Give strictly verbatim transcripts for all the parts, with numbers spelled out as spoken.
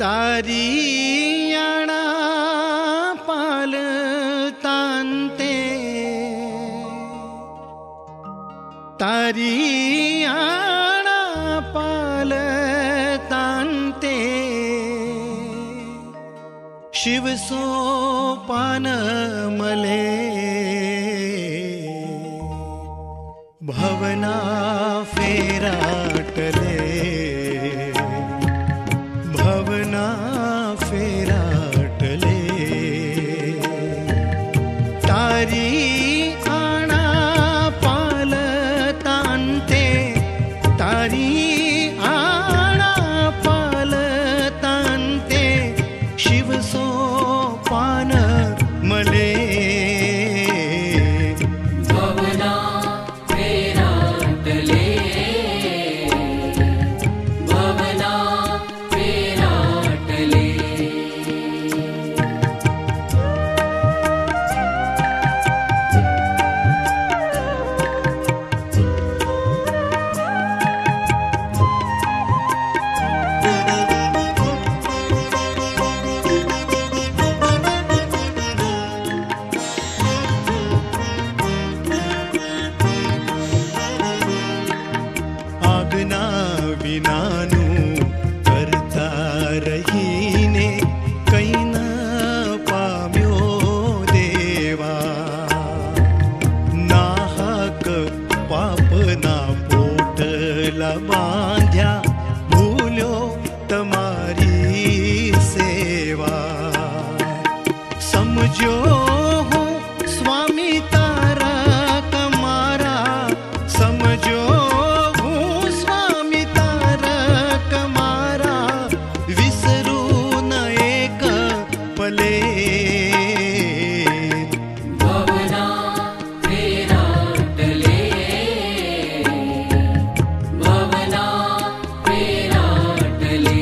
तारियाणा पाल तांते तारियाणा पाल तांते शिव सोपान मले भवना फेराटले भवना फेराटले तारी आणा पाल तांते तारी आणा पाल तांते शिव सोपान मले भवना फेराटले भवना फेराटले आज्ञा विनानु करता रहीने कई न पाम्यो देवा नाहक पापना पोटला बांध्या भूल्यो तमारी सेवा समझो हूँ स्वामी तारा कमारा समझो भवना फेराटले भवना फेराटले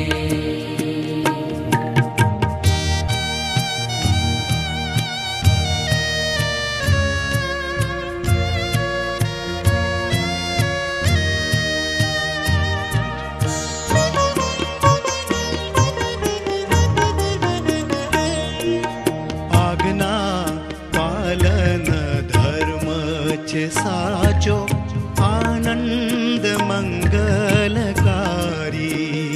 आज्ञा पालन धर्म छे साचो आनंद मंगलकारी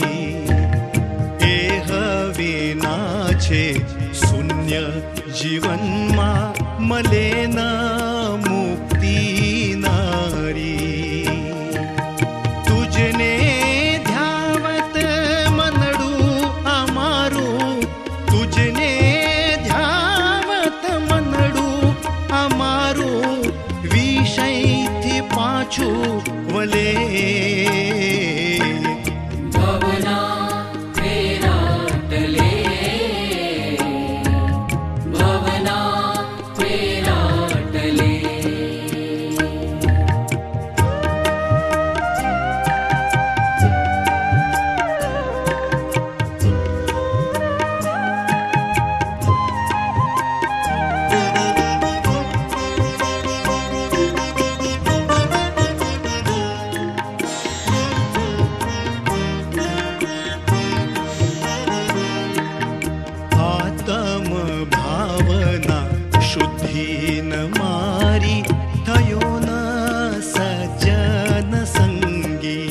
एह विना छे शून्य जीवन मा मले न मुक्ति नारी तुझने ध्यावत मनडू अमारू तुझने अमारू विषय थी पाछू वले भवना फेराटले भवना फेराटले आत्म भावना शुद्धि न मारी थयो न सज्जन संगी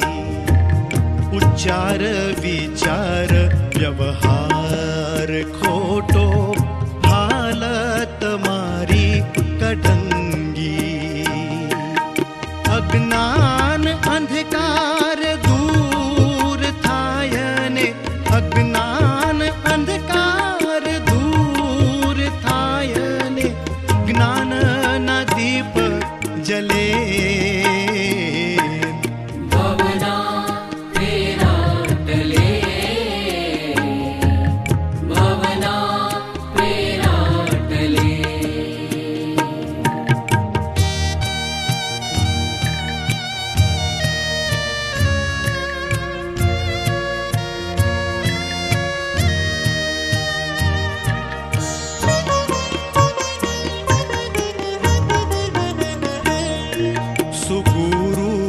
उच्चार विचार व्यवहार खोटो हालत मारी कढंगी अज्ञान अंधकार दूर थायने अज्ञान अंधकार दूर थायने ज्ञान न दीप जले भवना फेराटले भवना फेराटले सुगुरु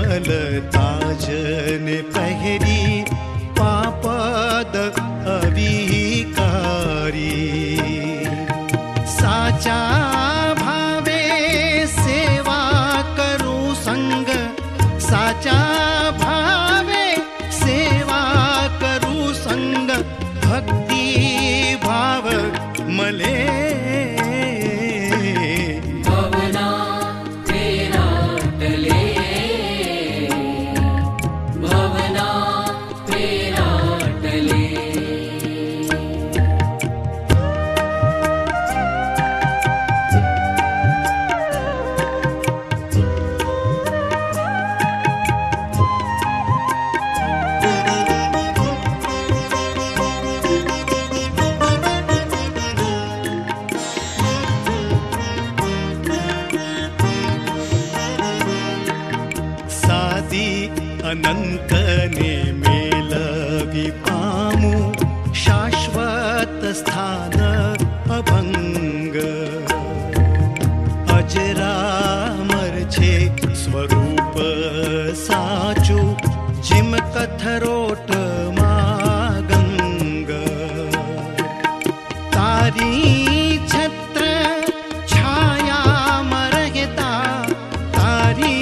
निर्मल ताजने पहरी पापद अविकारी साचा भावे सेवा करू संग साचा भावे सेवा करू संग भक्ति भाव मले भावना फेरा टले भावना फेरा टले अनंत ने मेलवी पामु शाश्वत स्थान अभंग अजरामर छे स्वरूप साचु जिम कथरोट मागंग तारी छत्र छाया मरगता तारी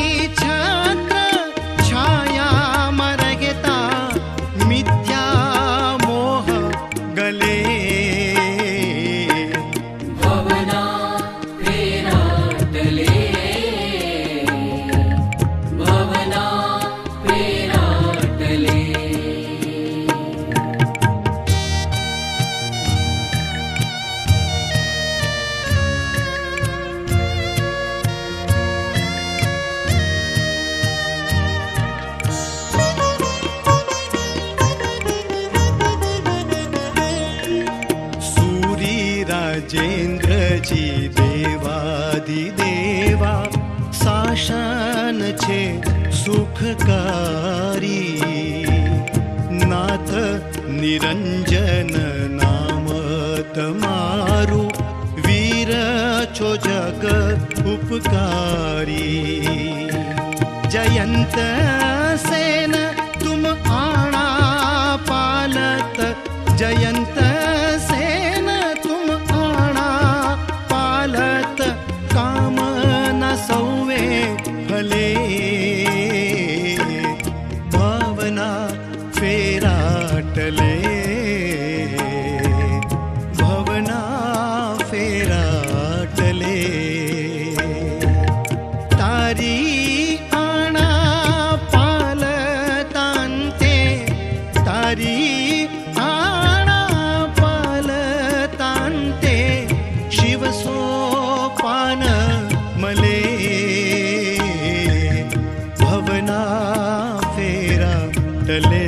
राजेंद्र जी देवादिदेवा शासन छे सुखकारी नाथ निरंजन नाम तमारु वीर छो जग उपकारी जयंत सेन तुम आना पालत जयंत सेन तुम आना पालत काम न सौवे भले भावना फेरा टले भावना फेरा टले तारी आना पालतांते तारी आना पालतांते शिव सोपान मले भवना फेरा टले